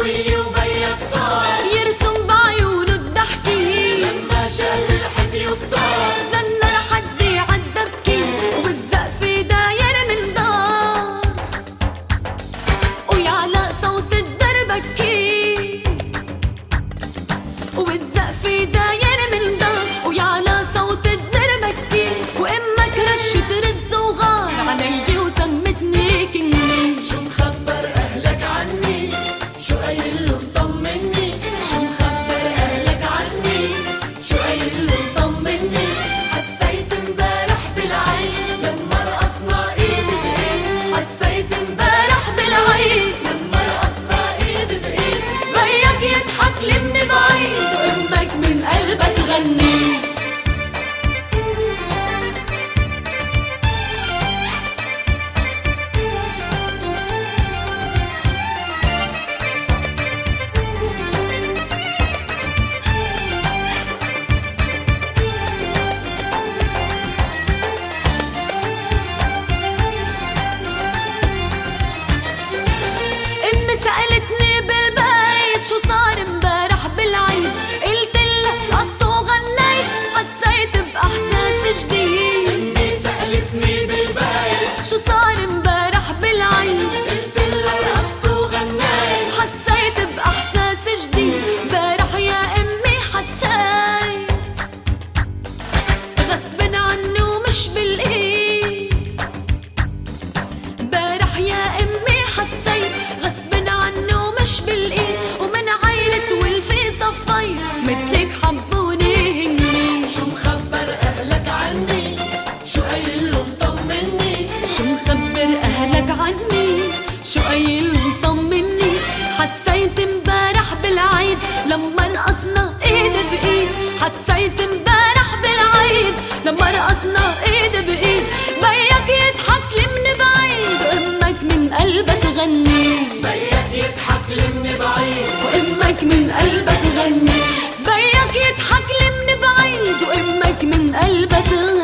شوية وبيك صار يرسم بعيونه الضحكي، لما شاف الحكي وكتار زنر حدي عالدبكي، والزقف داير من دار، ويعلق صوت الدربكي، والزقف داير من دار، ويعلق صوت الدربكي، وامك رشت رز وغار علي وسمتني كني. شو مخبر أهلك عني؟ شو قايل له طمني؟ شو مخبر أهلك عني؟ شو قايل له طمني؟ حسيت امبارح بالعين لما رقصنا ايد بايد، حسيت امبارح بالعين لما رقصنا ايد بايد، بيك يضحك لي من بعيد، وامك من قلبك تغني. امي سألتني بالبيت شو صار امبارح بالعيد، قلت لها رقصت وغنيت، حسيت بإحساس جديد. امي سألتني بالبيت شو صار امبارح بالعيد، قلت لها رقصت وغنيت، حسيت بإحساس جديد. امبارح يا امي حسيت غصب عني ومش بالايد، امبارح يا امي حسيت غصب عني ومش بالايد، ومن عيرت والفي صفيت مثلك حبوني هني. شو مخبر أهلك عني؟ شو قايل له طمني؟ شو مخبر اهلك عني؟ شو قايل طمني؟ حسيت امبارح بالعيد لما رقصنا ايد بايد، حسيت امبارح بالعيد لما رقصنا ايد بايد، بيك يضحك لي من بعيد، وامك من قلبها تغني. بيك يضحك لي من بعيد وامك من قلبها تغني، بيك يضحك لي من بعيد، وامك من قلبها تغني.